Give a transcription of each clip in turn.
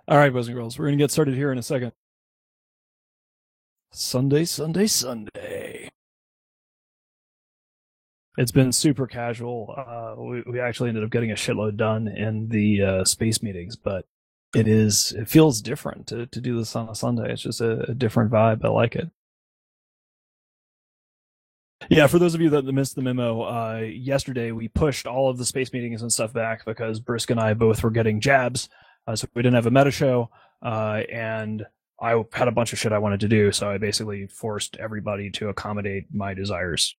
All right, boys and girls, we're going to get started here in a second. Sunday, Sunday, Sunday. It's been super casual. We actually ended up getting a shitload done in the space meetings, but it feels different to do this on a Sunday. It's just a different vibe. I like it. Yeah, for those of you that missed the memo, yesterday we pushed all of the space meetings and stuff back because Brisk and I both were getting jabs, so we didn't have a meta show, and I had a bunch of shit I wanted to do, so I basically forced everybody to accommodate my desires.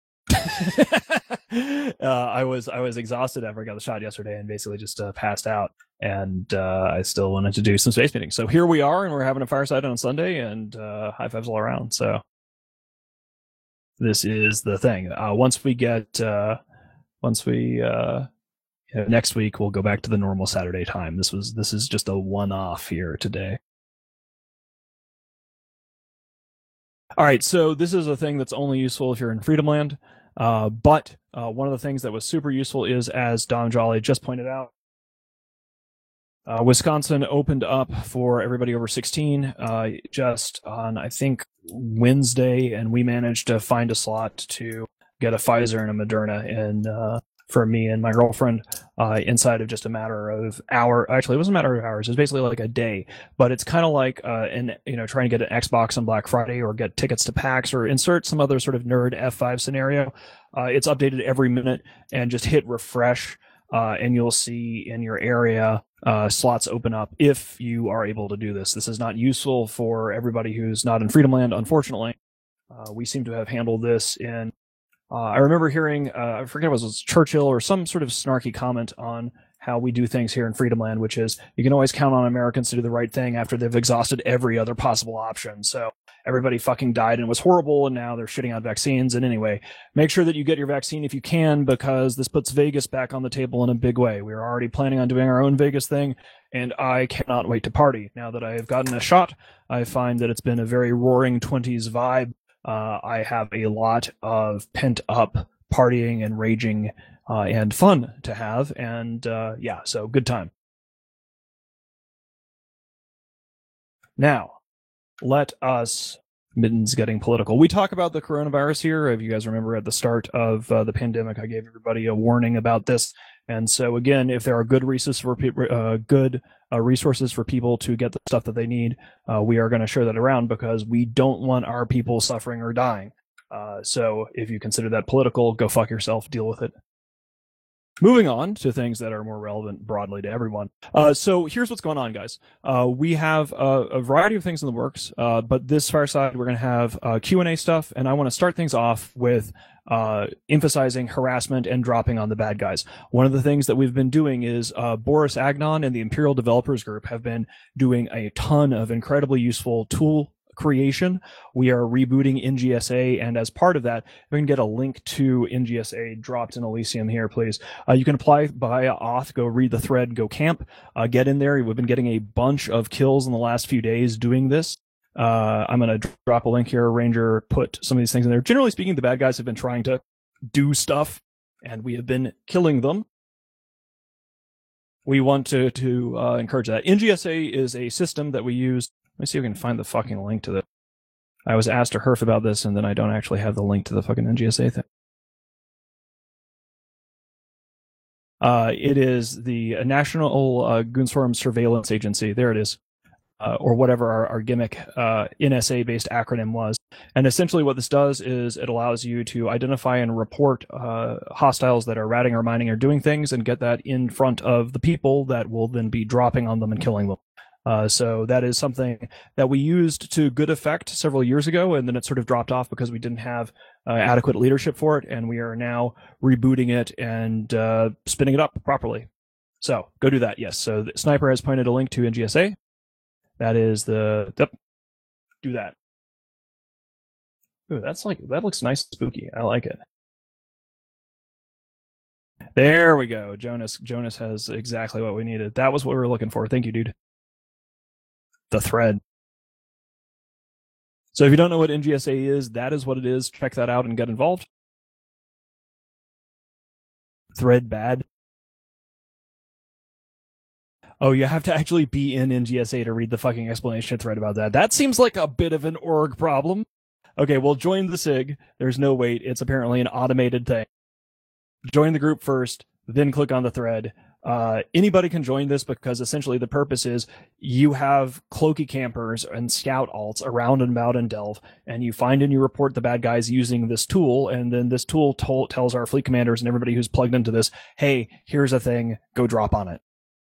I was exhausted after I got the shot yesterday and basically just passed out, and I still wanted to do some space meetings. So here we are, and we're having a fireside on Sunday, and high fives all around. So this is the thing. Once we get, next week we'll go back to the normal Saturday time. This is just a one-off here today. All right, so this is a thing that's only useful if you're in Freedomland. But one of the things that was super useful is, as Don Jolly just pointed out, Wisconsin opened up for everybody over 16 just on, I think, Wednesday, and we managed to find a slot to get a Pfizer and a Moderna in for me and my girlfriend inside of just a matter of hour. Actually, it wasn't a matter of hours. It was basically like a day. But it's kind of like trying to get an Xbox on Black Friday or get tickets to PAX or insert some other sort of nerd F5 scenario. It's updated every minute, and just hit refresh, and you'll see in your area slots open up if you are able to do this. This is not useful for everybody who's not in Freedomland, unfortunately. We seem to have handled this in I remember hearing, I forget if it was Churchill or some sort of snarky comment on how we do things here in Freedomland, which is you can always count on Americans to do the right thing after they've exhausted every other possible option. So everybody fucking died and it was horrible, and now they're shitting out vaccines. And anyway, make sure that you get your vaccine if you can, because this puts Vegas back on the table in a big way. We are already planning on doing our own Vegas thing, and I cannot wait to party. Now that I have gotten a shot, I find that it's been a very roaring 20s vibe. I have a lot of pent up partying and raging and fun to have, and so good time. Now, let us Mittens getting political. We talk about the coronavirus here. If you guys remember at the start of the pandemic, I gave everybody a warning about this. And so again, if there are good resources for resources for people to get the stuff that they need, we are going to share that around, because we don't want our people suffering or dying. So if you consider that political, go fuck yourself, deal with it. Moving on to things that are more relevant broadly to everyone. So here's what's going on, guys. We have a variety of things in the works, but this fireside, we're going to have Q&A stuff, and I want to start things off with emphasizing harassment and dropping on the bad guys. One of the things that we've been doing is Boris Agnon and the Imperial Developers Group have been doing a ton of incredibly useful tool creation. We are rebooting NGSA, and as part of that, we can get a link to NGSA dropped in Elysium here, please. You can apply via auth, go read the thread, go camp, get in there. We've been getting a bunch of kills in the last few days doing this. I'm going to drop a link here. Ranger put some of these things in there. Generally speaking, the bad guys have been trying to do stuff, and we have been killing them. We want to encourage that. NGSA is a system that we use. Let me see if we can find the fucking link to this. I was asked to herf about this, and then I don't actually have the link to the fucking NGSA thing. It is the National Goonswarm Surveillance Agency. There it is. Or whatever our gimmick NSA-based acronym was. And essentially what this does is it allows you to identify and report hostiles that are ratting or mining or doing things, and get that in front of the people that will then be dropping on them and killing them. So that is something that we used to good effect several years ago, and then it sort of dropped off because we didn't have adequate leadership for it, and we are now rebooting it and spinning it up properly. So go do that, yes. So the Sniper has pointed a link to NGSA. That is do that. Ooh, that looks nice and spooky. I like it. There we go. Jonas has exactly what we needed. That was what we were looking for. Thank you, dude. The thread. So if you don't know what NGSA is, that is what it is. Check that out and get involved. Thread bad. Oh, you have to actually be in NGSA to read the fucking explanation thread about that. That seems like a bit of an org problem. Okay, well, join the SIG. There's no wait. It's apparently an automated thing. Join the group first, then click on the thread. Anybody can join this because essentially the purpose is you have cloaky campers and scout alts around and about in Delve, and you find and you report the bad guys using this tool, and then this tool tells our fleet commanders and everybody who's plugged into this, hey, here's a thing, go drop on it.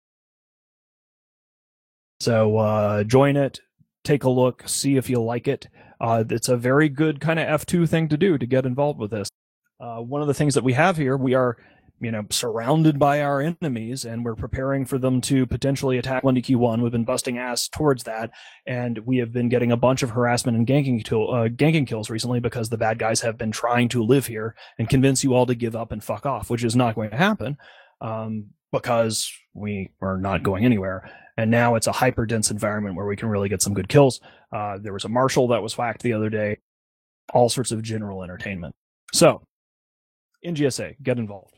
So join it, take a look, see if you like it. It's a very good kind of F2 thing to do to get involved with this. One of the things that we have here, we are surrounded by our enemies, and we're preparing for them to potentially attack 1DQ1. We've been busting ass towards that, and we have been getting a bunch of harassment and ganking kills recently because the bad guys have been trying to live here and convince you all to give up and fuck off, which is not going to happen because we are not going anywhere. And now it's a hyper-dense environment where we can really get some good kills. There was a Marshal that was whacked the other day. All sorts of general entertainment. So, NGSA, get involved.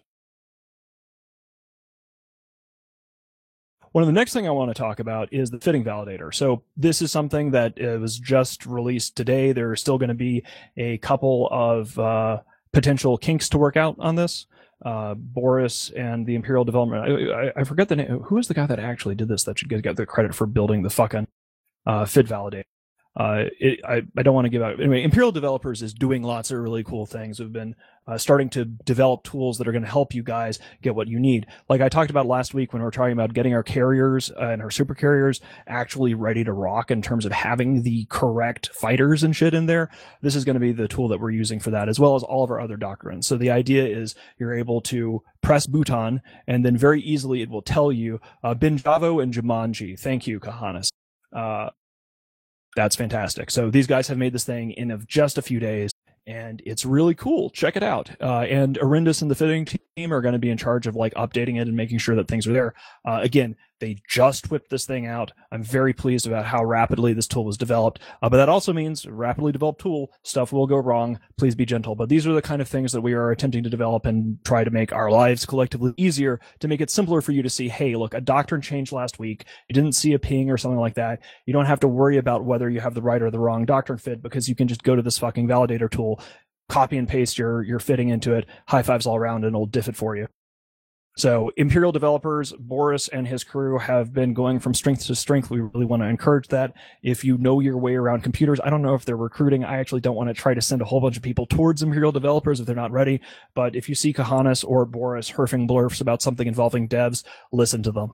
One of the next thing I want to talk about is the fitting validator. So this is something that was just released today. There are still going to be a couple of potential kinks to work out on this. Boris and the Imperial Development. I forget the name. Who is the guy that actually did this that should get the credit for building the fucking fit validator? I don't want to give out. Anyway, Imperial Developers is doing lots of really cool things. We've been starting to develop tools that are going to help you guys get what you need. Like I talked about last week when we were talking about getting our carriers and our super carriers actually ready to rock in terms of having the correct fighters and shit in there. This is going to be the tool that we're using for that, as well as all of our other doctrines. So the idea is you're able to press Bhutan, and then very easily it will tell you Binjavo and Jumanji. Thank you, Kahanis. That's fantastic. So these guys have made this thing in just a few days, and it's really cool. Check it out. And Arindus and the fitting team are going to be in charge of like updating it and making sure that things are there. Again, they just whipped this thing out. I'm very pleased about how rapidly this tool was developed. But that also means rapidly developed tool, stuff will go wrong. Please be gentle. But these are the kind of things that we are attempting to develop and try to make our lives collectively easier, to make it simpler for you to see, hey, look, a doctrine changed last week. You didn't see a ping or something like that. You don't have to worry about whether you have the right or the wrong doctrine fit, because you can just go to this fucking validator tool, copy and paste your fitting into it, high fives all around, and it'll diff it for you. So Imperial Developers, Boris and his crew have been going from strength to strength. We really want to encourage that. If you know your way around computers, I don't know if they're recruiting. I actually don't want to try to send a whole bunch of people towards Imperial Developers if they're not ready. But if you see Kahanis or Boris herfing blurfs about something involving devs, listen to them.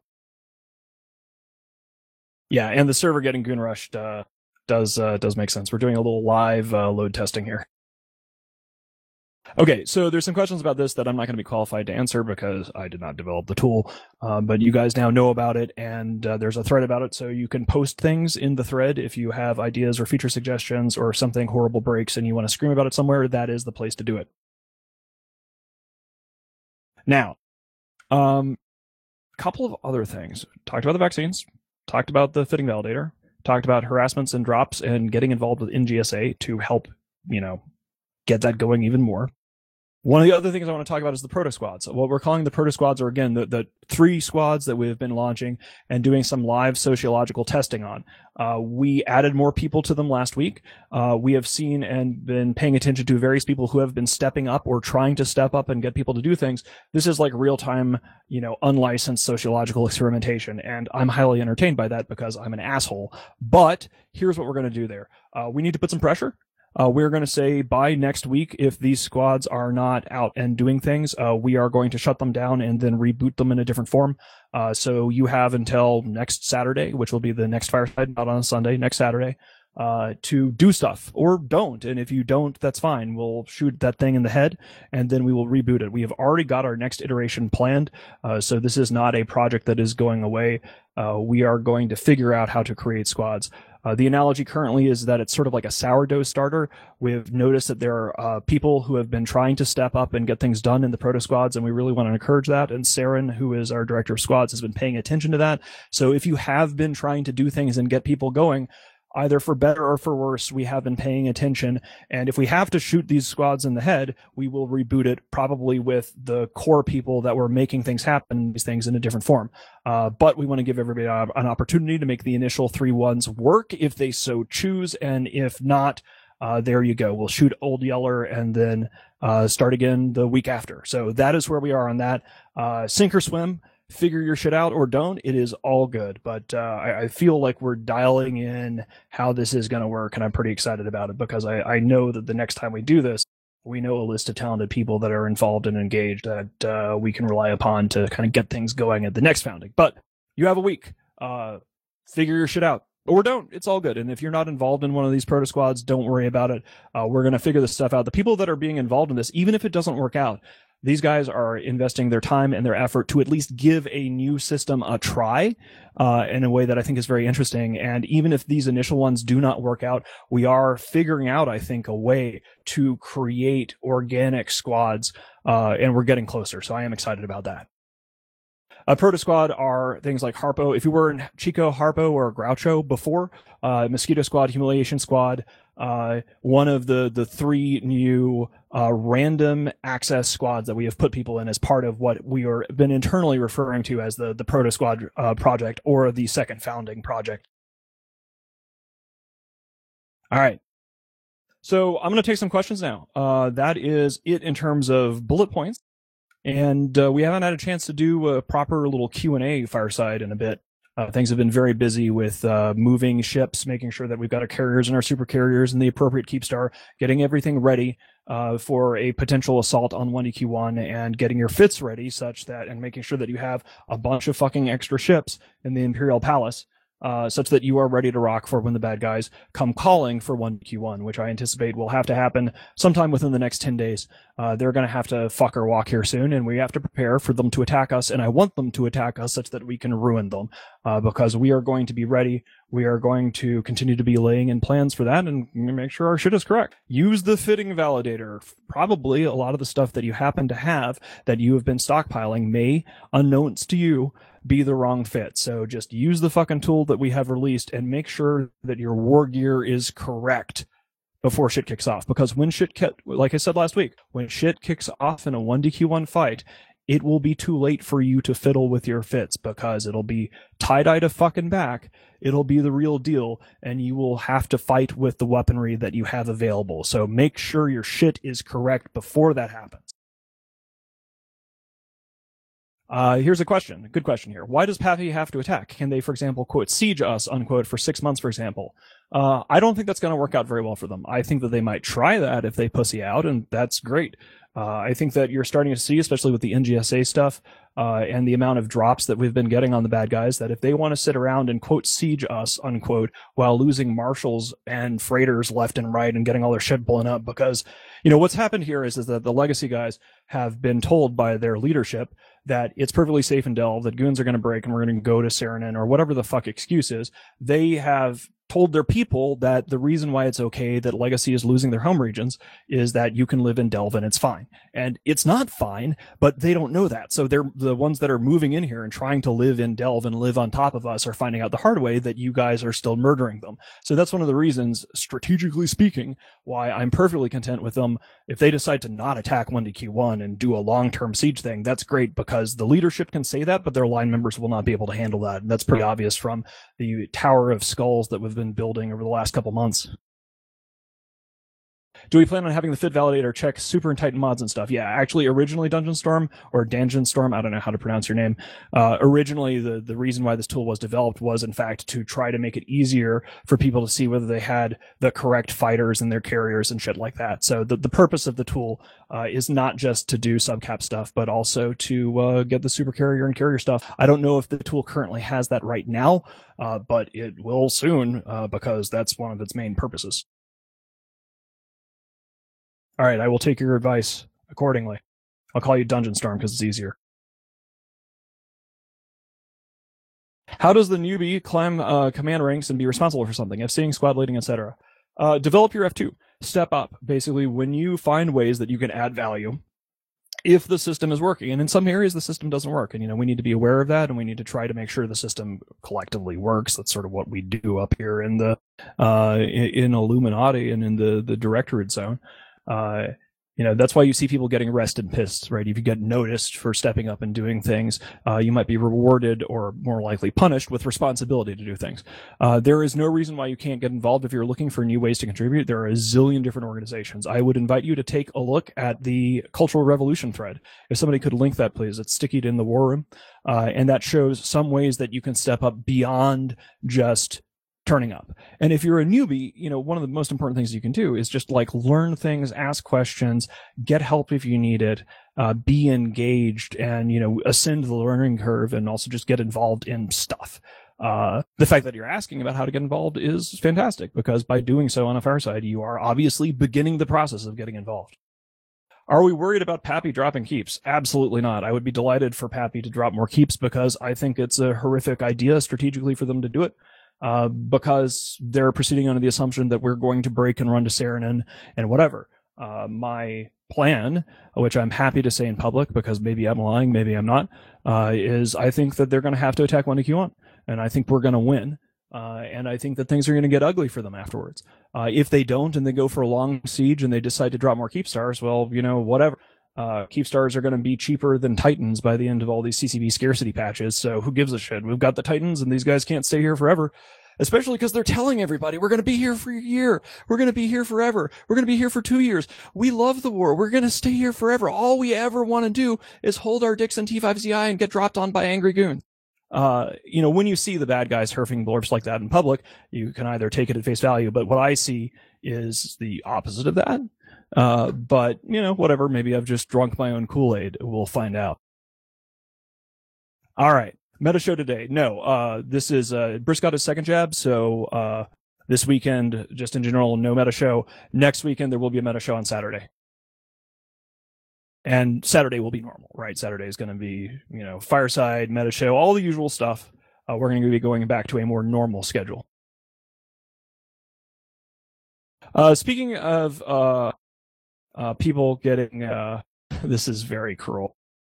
Yeah, and the server getting goon rushed does make sense. We're doing a little live load testing here. Okay, so there's some questions about this that I'm not going to be qualified to answer because I did not develop the tool, but you guys now know about it, and there's a thread about it, so you can post things in the thread if you have ideas or feature suggestions, or something horrible breaks and you want to scream about it somewhere. That is the place to do it. Now, a couple of other things. Talked about the vaccines, talked about the fitting validator, talked about harassments and drops and getting involved with NGSA to help, get that going even more. One of the other things I want to talk about is the proto squads. What we're calling the proto squads are, again, the 3 squads that we've been launching and doing some live sociological testing on. We added more people to them last week. We have seen and been paying attention to various people who have been stepping up or trying to step up and get people to do things. This is like real-time, unlicensed sociological experimentation, and I'm highly entertained by that because I'm an asshole. But here's what we're going to do there. We need to put some pressure. We're going to say by next week, if these squads are not out and doing things, we are going to shut them down and then reboot them in a different form. So you have until next Saturday, which will be the next Fireside, not on a Sunday, next Saturday, to do stuff, or don't. And if you don't, that's fine. We'll shoot that thing in the head and then we will reboot it. We have already got our next iteration planned. So this is not a project that is going away. We are going to figure out how to create squads. The analogy currently is that it's sort of like a sourdough starter. We've noticed that there are people who have been trying to step up and get things done in the proto squads, and we really want to encourage that. And Saren, who is our director of squads, has been paying attention to that. So if you have been trying to do things and get people going, either for better or for worse, we have been paying attention. And if we have to shoot these squads in the head, we will reboot it, probably with the core people that were making things happen, these things in a different form. But we want to give everybody an opportunity to make the initial 3-1s work if they so choose. And if not, there you go. We'll shoot Old Yeller and then start again the week after. So that is where we are on that. Sink or swim. Figure your shit out or don't. It is all good. But I feel like we're dialing in how this is going to work, and I'm pretty excited about it because I know that the next time we do this, we know a list of talented people that are involved and engaged that we can rely upon to kind of get things going at the next founding. But you have a week. Figure your shit out. Or don't. It's all good. And if you're not involved in one of these proto squads, don't worry about it. We're going to figure this stuff out. The people that are being involved in this, even if it doesn't work out, these guys are investing their time and their effort to at least give a new system a try in a way that I think is very interesting. And even if these initial ones do not work out, we are figuring out, I think, a way to create organic squads, and we're getting closer. So I am excited about that. A proto squad are things like Harpo. If you were in Chico, Harpo, or Groucho before, Mosquito Squad, Humiliation Squad, one of the 3 new random access squads that we have put people in as part of what we are been internally referring to as the proto squad project, or the second founding project. All right. So I'm going to take some questions now. That is it in terms of bullet points. And we haven't had a chance to do a proper little Q&A fireside in a bit. Things have been very busy with moving ships, making sure that we've got our carriers and our super carriers and the appropriate Keepstar, getting everything ready for a potential assault on 1DQ1, and getting your fits ready such that, and making sure that you have a bunch of fucking extra ships in the Imperial Palace, such that you are ready to rock for when the bad guys come calling for 1DQ1, which I anticipate will have to happen sometime within the next 10 days. They're going to have to fuck or walk here soon, and we have to prepare for them to attack us, and I want them to attack us such that we can ruin them, because we are going to be ready. We are going to continue to be laying in plans for that and make sure our shit is correct. Use the fitting validator. Probably a lot of the stuff that you happen to have that you have been stockpiling may, unknowns to you, be the wrong fit. So just use the fucking tool that we have released and make sure that your war gear is correct before shit kicks off. Because when like I said last week, when shit kicks off in a 1DQ1 fight, it will be too late for you to fiddle with your fits, because it'll be tie-dye to fucking back. It'll be the real deal, and you will have to fight with the weaponry that you have available. So make sure your shit is correct before that happens. Here's a question. A good question here. Why does Pappy have to attack? Can they, for example, quote, siege us, unquote, for 6 months, for example? I don't think that's going to work out very well for them. I think that they might try that if they pussy out, and that's great. I think that you're starting to see, especially with the NGSA stuff, and the amount of drops that we've been getting on the bad guys, that if they want to sit around and, quote, siege us, unquote, while losing marshals and freighters left and right and getting all their shit blown up, because, you know, what's happened here is that the legacy guys have been told by their leadership that it's perfectly safe in Delve, that goons are going to break and we're going to go to Saranen, or whatever the fuck excuse is. They have told their people that the reason why it's okay that Legacy is losing their home regions is that you can live in Delve and it's fine. And it's not fine, but they don't know that. So they're the ones that are moving in here and trying to live in Delve and live on top of us are finding out the hard way that you guys are still murdering them. So that's one of the reasons, strategically speaking, why I'm perfectly content with them. If they decide to not attack 1DQ1 and do a long-term siege thing, that's great, because the leadership can say that, but their line members will not be able to handle that. And that's pretty obvious from the Tower of Skulls that we've been building over the last couple months. Do we plan on having the fit validator check super and Titan mods and stuff? Yeah, actually, originally Dungeon Storm, or Dangeon Storm, I don't know how to pronounce your name. Originally, the reason why this tool was developed was, in fact, to try to make it easier for people to see whether they had the correct fighters and their carriers and shit like that. So the purpose of the tool is not just to do subcap stuff, but also to get the super carrier and carrier stuff. I don't know if the tool currently has that right now, but it will soon, because that's one of its main purposes. All right, I will take your advice accordingly. I'll call you Dungeon Storm because it's easier. How does the newbie climb command ranks and be responsible for something? FCing, squad leading, etc. Develop your F2. Step up. Basically, when you find ways that you can add value, if the system is working. And in some areas, the system doesn't work. And, we need to be aware of that, and we need to try to make sure the system collectively works. That's sort of what we do up here in the in Illuminati and in the Directorate Zone. That's why you see people getting arrested and pissed, right? If you get noticed for stepping up and doing things, you might be rewarded or more likely punished with responsibility to do things. There is no reason why you can't get involved if you're looking for new ways to contribute. There are a zillion different organizations. I would invite you to take a look at the Cultural Revolution thread. If somebody could link that, please. It's stickied in the War Room. And that shows some ways that you can step up beyond just turning up. And if you're a newbie, one of the most important things you can do is just learn things, ask questions, get help if you need it, be engaged, and ascend the learning curve, and also just get involved in stuff. The fact that you're asking about how to get involved is fantastic, because by doing so on a Fireside, you are obviously beginning the process of getting involved. Are we worried about Pappy dropping keeps? Absolutely not. I would be delighted for Pappy to drop more keeps, because I think it's a horrific idea strategically for them to do it. Because they're proceeding under the assumption that we're going to break and run to Saarinen and whatever. My plan, which I'm happy to say in public, because maybe I'm lying, maybe I'm not, is I think that they're going to have to attack 1QQ1, and I think we're going to win. And I think that things are going to get ugly for them afterwards. If they don't, and they go for a long siege and they decide to drop more keep stars, well, whatever. Keep stars are going to be cheaper than Titans by the end of all these CCP scarcity patches, so who gives a shit? We've got the Titans, and these guys can't stay here forever, especially because they're telling everybody, we're going to be here for a year, we're going to be here forever, we're going to be here for 2 years, we love the war, we're going to stay here forever, all we ever want to do is hold our dicks in T5ZI and get dropped on by angry goons. When you see the bad guys herfing blorps like that in public, you can either take it at face value, but what I see is the opposite of that. But whatever, maybe I've just drunk my own Kool-Aid. We'll find out. All right. Meta show today. No, this is Brisk got his second jab, so this weekend, just in general, no meta show. Next weekend, there will be a meta show on Saturday. And Saturday will be normal, right? Saturday is going to be, Fireside, meta show, all the usual stuff. We're going to be going back to a more normal schedule. Speaking of people getting this is very cruel.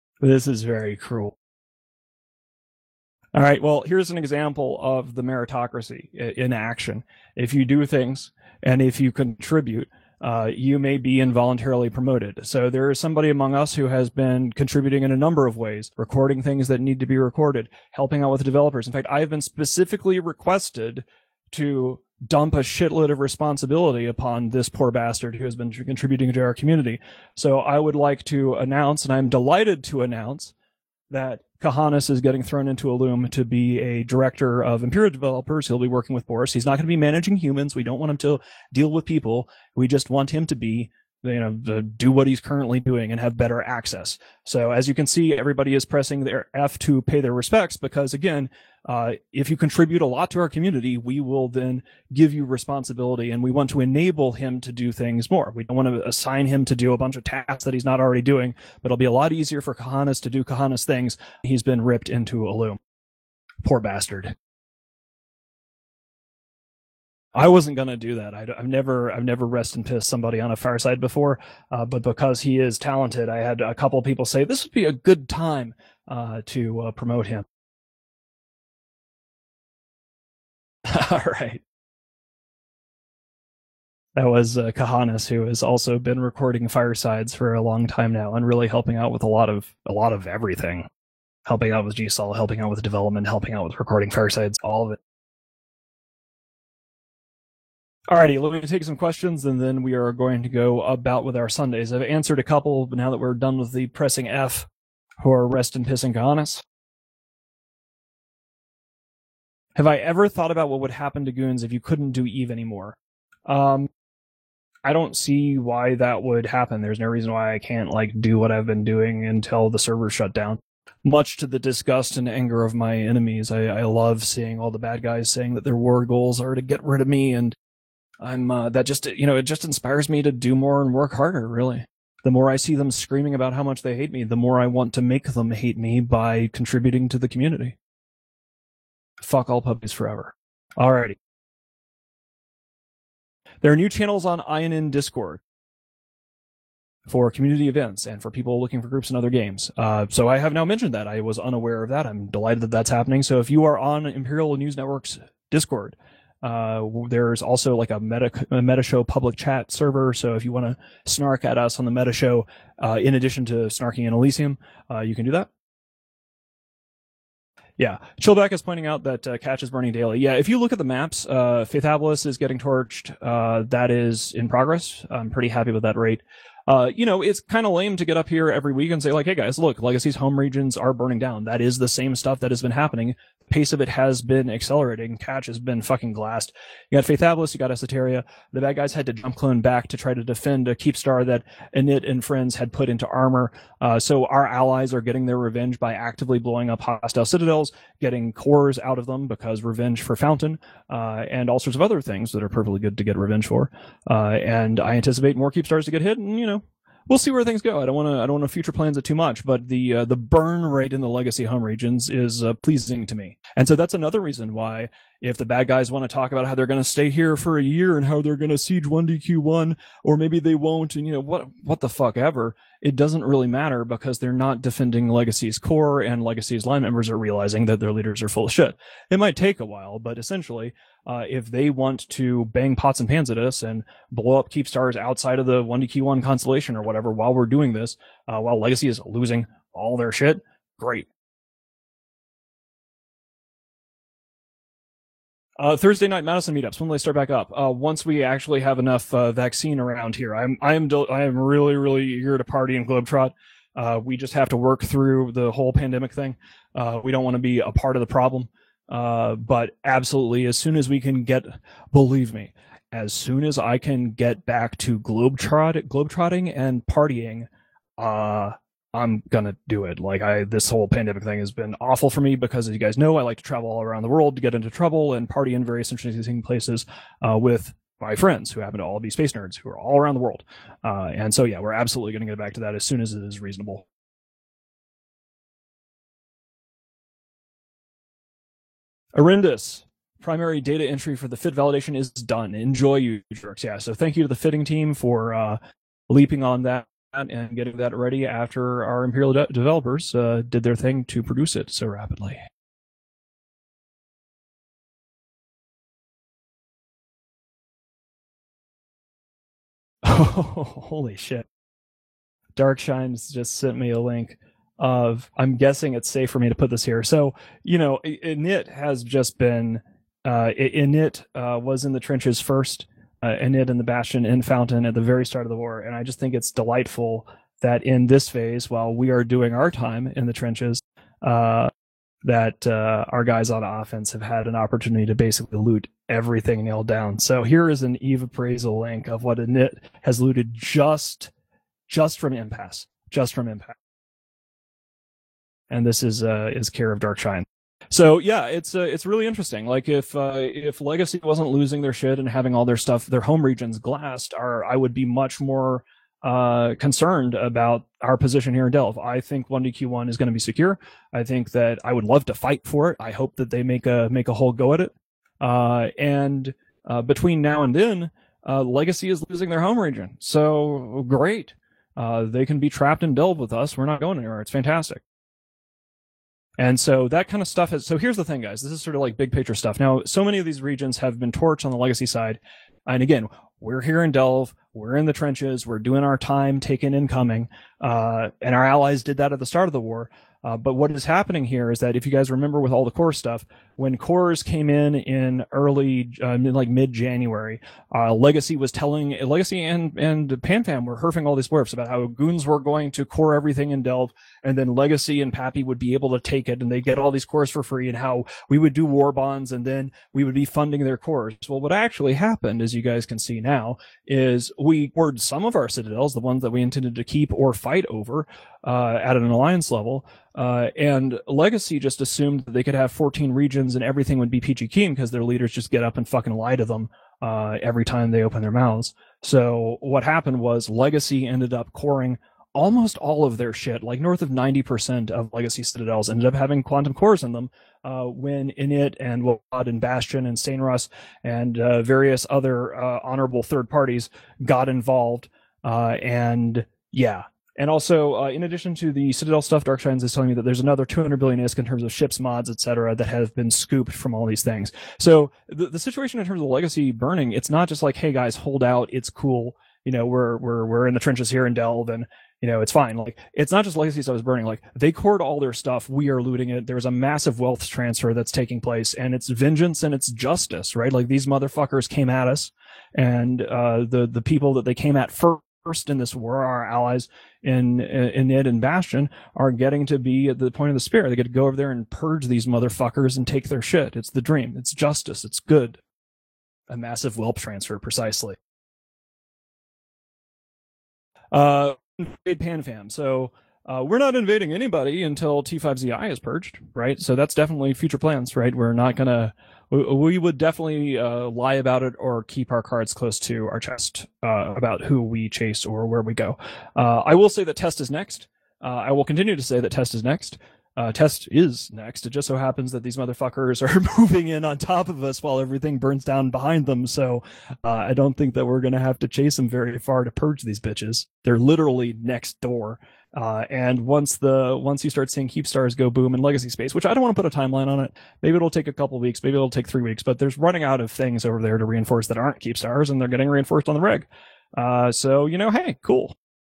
All right, well, here's an example of the meritocracy in action. If you do things and if you contribute, you may be involuntarily promoted. So there is somebody among us who has been contributing in a number of ways, recording things that need to be recorded, helping out with developers. In fact, I've been specifically requested to dump a shitload of responsibility upon this poor bastard who has been contributing to our community. So I would like to announce, and I'm delighted to announce, that Kahanis is getting thrown into Illum to be a director of Imperial developers. He'll be working with Boris. He's not going to be managing humans. We don't want him to deal with people. We just want him to be, do what he's currently doing and have better access. So as you can see, everybody is pressing their F to pay their respects, because again, if you contribute a lot to our community, we will then give you responsibility, and we want to enable him to do things more. We don't want to assign him to do a bunch of tasks that he's not already doing, but it'll be a lot easier for Kahanis to do Kahanis things. He's been ripped into Illum. Poor bastard. I wasn't going to do that. I've never rest and pissed somebody on a Fireside before, but because he is talented, I had a couple of people say this would be a good time to promote him. All right. That was Kahanis, who has also been recording Firesides for a long time now and really helping out with a lot of everything. Helping out with GSOL, helping out with development, helping out with recording Firesides, all of it. Alrighty, let me take some questions, and then we are going to go about with our Sundays. I've answered a couple, but now that we're done with the pressing F, who are rest and pissing Kahanis. Have I ever thought about what would happen to Goons if you couldn't do Eve anymore? I don't see why that would happen. There's no reason why I can't do what I've been doing until the servers shut down. Much to the disgust and anger of my enemies. I love seeing all the bad guys saying that their war goals are to get rid of me, and I'm that just it just inspires me to do more and work harder, really. The more I see them screaming about how much they hate me, the more I want to make them hate me by contributing to the community. Fuck all puppies forever. Alrighty. There are new channels on INN Discord. for community events and for people looking for groups in other games. So I have now mentioned that. I was unaware of that. I'm delighted that that's happening. So if you are on Imperial News Network's Discord, there's also like a meta show public chat server. So if you want to snark at us on the meta show, in addition to snarking in Elysium, you can do that. Yeah, Chillback is pointing out that Catch is burning daily. Yeah, if you look at the maps, Faithabolis is getting torched. That is in progress. I'm pretty happy with that rate. It's kind of lame to get up here every week and say, like, hey guys, look, Legacy's home regions are burning down. That is the same stuff that has been happening. The pace of it has been accelerating. Catch has been fucking glassed. You got Faithabolis, you got Esoteria. The bad guys had to jump clone back to try to defend a Keepstar that Init and friends had put into armor. So our allies are getting their revenge by actively blowing up hostile citadels, getting cores out of them because revenge for Fountain, and all sorts of other things that are perfectly good to get revenge for. And I anticipate more Keepstars to get hit, and we'll see where things go. I don't want to future plans it too much, but the burn rate in the Legacy home regions is pleasing to me. And so that's another reason why, if the bad guys want to talk about how they're going to stay here for a year and how they're going to siege 1DQ1, or maybe they won't, and what the fuck ever, it doesn't really matter because they're not defending Legacy's core, and Legacy's line members are realizing that their leaders are full of shit. It might take a while, but essentially, if they want to bang pots and pans at us and blow up Keepstars outside of the 1DQ1 constellation or whatever while we're doing this, while Legacy is losing all their shit, great. Thursday night Madison meetups. When will they start back up? Once we actually have enough vaccine around here. I am really, really eager to party and globetrot. We just have to work through the whole pandemic thing. We don't want to be a part of the problem. But absolutely, as soon as we can believe me, as soon as I can get back to globetrotting and partying, I'm gonna do it. This whole pandemic thing has been awful for me because, as you guys know, I like to travel all around the world to get into trouble and party in various interesting places with my friends who happen to all be space nerds who are all around the world. And so, yeah, we're absolutely going to get back to that as soon as it is reasonable. Arindus, primary data entry for the fit validation is done. Enjoy, you jerks. Yeah, so thank you to the fitting team for leaping on that and getting that ready after our Imperial developers did their thing to produce it so rapidly. Oh, holy shit. Darkshine's just sent me a link of, I'm guessing it's safe for me to put this here. So, Init has just been, Init was in the trenches first, Init and the Bastion in Fountain at the very start of the war. And I just think it's delightful that in this phase, while we are doing our time in the trenches, that our guys on offense have had an opportunity to basically loot everything nailed down. So here is an EVE appraisal link of what Init has looted just from Impasse. And this is care of Darkshine. So yeah, it's really interesting. Like if Legacy wasn't losing their shit and having all their stuff, their home regions glassed, I would be much more concerned about our position here in Delve. I think 1DQ1 is going to be secure. I think that I would love to fight for it. I hope that they make a whole go at it. And between now and then, Legacy is losing their home region. So great. They can be trapped in Delve with us. We're not going anywhere. It's fantastic. And so that kind of stuff so here's the thing, guys. This is sort of like big picture stuff. Now, so many of these regions have been torched on the Legacy side. And again, we're here in Delve. We're in the trenches. We're doing our time, taking incoming. And our allies did that at the start of the war. But what is happening here is that if you guys remember with all the core stuff, when cores came in early, mid-January, Legacy was telling, Legacy and PanFam were herfing all these blurbs about how goons were going to core everything in Delve, and then Legacy and Pappy would be able to take it, and they'd get all these cores for free, and how we would do war bonds, and then we would be funding their cores. Well, what actually happened, as you guys can see now, is we cored some of our citadels, the ones that we intended to keep or fight over, at an alliance level, and Legacy just assumed that they could have 14 regions and everything would be peachy keen because their leaders just get up and fucking lie to them every time they open their mouths. So what happened was Legacy ended up coring almost all of their shit, like north of 90% of Legacy citadels ended up having quantum cores in them when Init and WAD and Bastion and Stainrus and various other honorable third parties got involved and Yeah. And also, in addition to the Citadel stuff, Darkshines is telling me that there's another 200 billion ISK in terms of ships, mods, etc., that have been scooped from all these things. So the situation in terms of legacy burning, it's not just like, hey guys, hold out, it's cool. We're in the trenches here in Delve, and it's fine. Like, it's not just legacy stuff is burning. Like, they cored all their stuff. We are looting it. There's a massive wealth transfer that's taking place, and it's vengeance and it's justice, right? Like, these motherfuckers came at us, and the people that they came at first in this war, our allies in Nid and Bastion, are getting to be at the point of the spear. They get to go over there and purge these motherfuckers and take their shit. It's the dream. It's justice. It's good. A massive wealth transfer, precisely. Invade PanFam. So we're not invading anybody until T5ZI is purged, right? So that's definitely future plans, right? We're not gonna. We would definitely lie about it or keep our cards close to our chest about who we chase or where we go. I will say that Test is next. I will continue to say that Test is next. Test is next. It just so happens that these motherfuckers are moving in on top of us while everything burns down behind them. So I don't think that we're going to have to chase them very far to purge these bitches. They're literally next door. And once you start seeing keep stars go boom in legacy space, which I don't want to put a timeline on it, maybe it'll take a couple of weeks, maybe it'll take 3 weeks, but there's running out of things over there to reinforce that aren't keep stars, and they're getting reinforced on the reg. So hey, cool.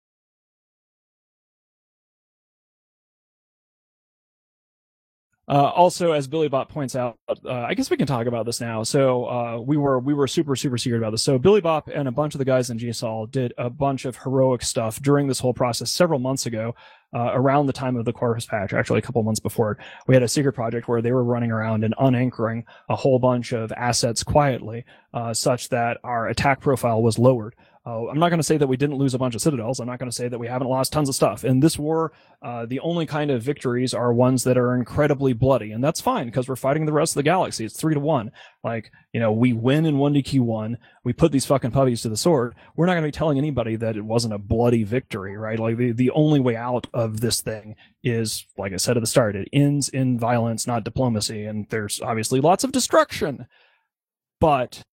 Also, as BillyBot points out, I guess we can talk about this now. So we were super secret about this. So BillyBop and a bunch of the guys in GSOL did a bunch of heroic stuff during this whole process several months ago, around the time of the Corvus patch, actually a couple months before it. We had a secret project where they were running around and unanchoring a whole bunch of assets quietly, such that our attack profile was lowered. I'm not going to say that we didn't lose a bunch of citadels. I'm not going to say that we haven't lost tons of stuff. In this war, the only kind of victories are ones that are incredibly bloody, and that's fine because we're fighting the rest of the galaxy. It's 3-1. Like, we win in 1DQ1. We put these fucking puppies to the sword. We're not going to be telling anybody that it wasn't a bloody victory, right? Like, the only way out of this thing is, like I said at the start, it ends in violence, not diplomacy, and there's obviously lots of destruction. But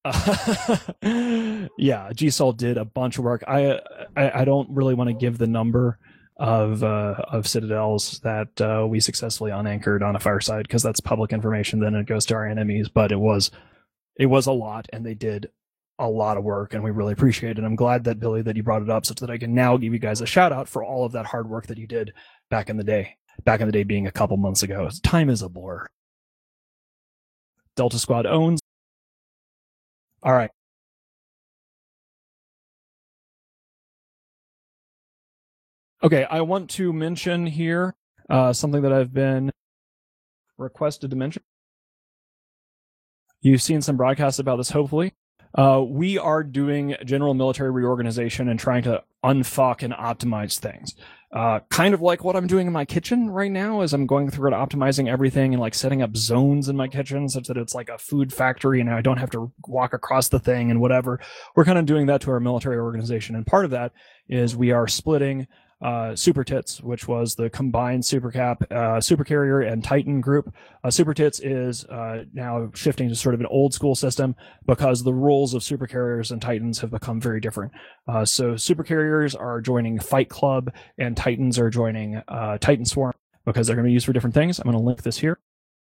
yeah, GSOL did a bunch of work. I don't really want to give the number of citadels that we successfully unanchored on a fireside because that's public information. Then it goes to our enemies. But it was a lot, and they did a lot of work, and we really appreciate it. I'm glad that Billy, that you brought it up, so that I can now give you guys a shout out for all of that hard work that you did back in the day. Back in the day being a couple months ago. Time is a blur. Delta Squad owns. All right. Okay, I want to mention here something that I've been requested to mention. You've seen some broadcasts about this, hopefully. We are doing general military reorganization and trying to unfuck and optimize things. Kind of like what I'm doing in my kitchen right now is I'm going through and optimizing everything and like setting up zones in my kitchen such that it's like a food factory and I don't have to walk across the thing and whatever. We're kind of doing that to our military organization. And part of that is we are splitting Super Tits, which was the combined Super Cap, Super Carrier, and Titan group. Super Tits is now shifting to sort of an old school system because the roles of Super Carriers and Titans have become very different. So Super Carriers are joining Fight Club, and Titans are joining Titan Swarm because they're going to be used for different things. I'm going to link this here.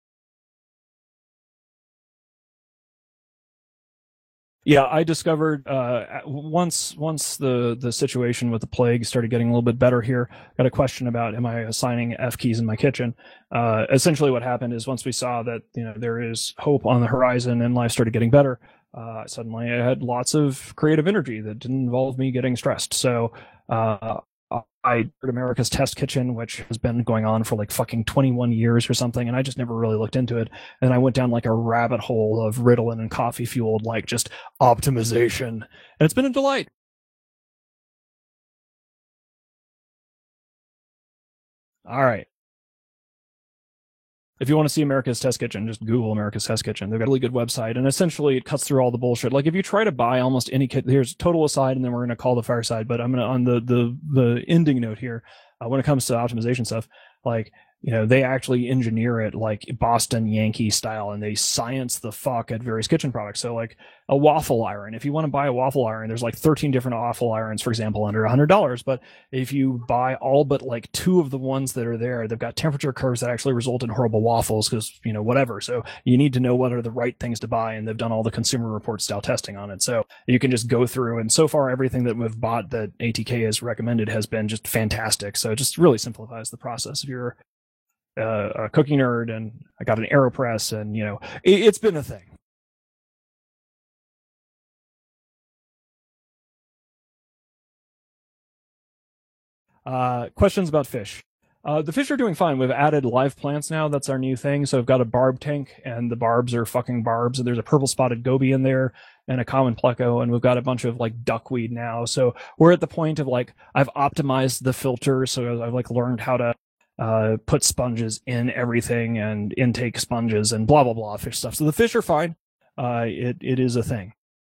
Yeah, I discovered once the situation with the plague started getting a little bit better here. Got a question about am I assigning F keys in my kitchen? Essentially, what happened is once we saw that there is hope on the horizon and life started getting better, suddenly I had lots of creative energy that didn't involve me getting stressed. So I did America's Test Kitchen, which has been going on for like fucking 21 years or something, and I just never really looked into it. And I went down like a rabbit hole of Ritalin and coffee fueled like just optimization, and it's been a delight. All right. If you want to see America's Test Kitchen, just Google America's Test Kitchen. They've got a really good website, and essentially it cuts through all the bullshit. Like if you try to buy almost any kit, here's total aside, and then we're going to call the fireside. But I'm going to on the ending note here. When it comes to optimization stuff, like they actually engineer it like Boston Yankee style, and they science the fuck at various kitchen products. So like a waffle iron, if you want to buy a waffle iron, there's like 13 different waffle irons, for example, under $100. But if you buy all but like 2 of the ones that are there, they've got temperature curves that actually result in horrible waffles because, whatever. So you need to know what are the right things to buy, and they've done all the Consumer Report style testing on it. So you can just go through, and so far everything that we've bought that ATK has recommended has been just fantastic. So it just really simplifies the process if you're a cookie nerd. And I got an AeroPress, and it's been a thing. Questions about fish. The fish are doing fine. We've added live plants now. That's our new thing. So I've got a barb tank, and the barbs are fucking barbs. And there's a purple spotted goby in there and a common pleco. And we've got a bunch of like duckweed now. So we're at the point of like, I've optimized the filter. So I've like learned how to put sponges in everything and intake sponges and blah, blah, blah fish stuff. So the fish are fine. It is a thing.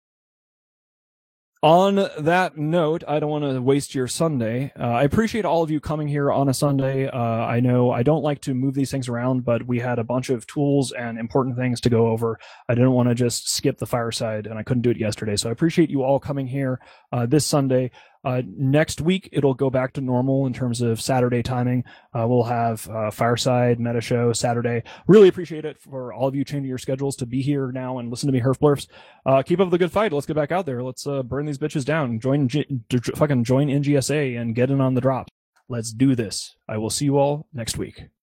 On that note, I don't want to waste your Sunday. I appreciate all of you coming here on a Sunday. I know I don't like to move these things around, but we had a bunch of tools and important things to go over. I didn't want to just skip the fireside, and I couldn't do it yesterday. So I appreciate you all coming here this Sunday. Next week, it'll go back to normal in terms of Saturday timing. We'll have Fireside, Meta Show, Saturday. Really appreciate it for all of you changing your schedules to be here now and listen to me herf blurfs. Keep up the good fight. Let's get back out there. Let's burn these bitches down. Fucking join NGSA and get in on the drop. Let's do this. I will see you all next week.